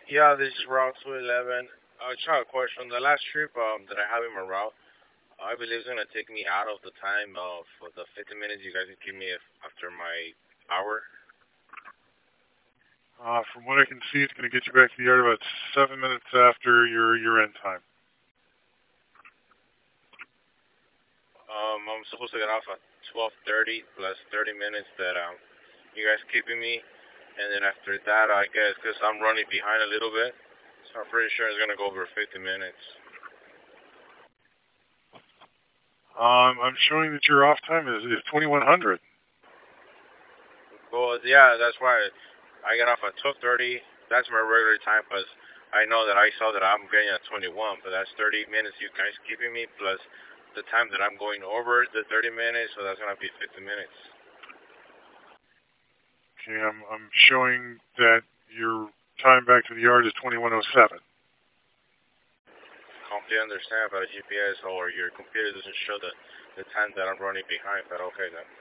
Yeah, this is Route 211. Just have a question. The last trip that I have in my route, I believe it's gonna take me out of the time of the 50 minutes you guys give me after my hour. From what I can see, it's going to get you back to the yard about 7 minutes after your end time. I'm supposed to get off at 12:30 plus 30 minutes that you guys keeping me, and then after that, I guess because I'm running behind a little bit, so I'm pretty sure it's gonna go over 50 minutes. I'm showing that your off time is 2100. Well, yeah, that's why I get off at 12:30. That's my regular time, plus I know that I saw that I'm getting at 21, but that's 30 minutes you guys keeping me plus the time that I'm going over the 30 minutes, so that's gonna be 50 minutes. Okay, I'm showing that your time back to the yard is 2107. Completely understand, but a GPS or your computer doesn't show the time that I'm running behind. But okay then.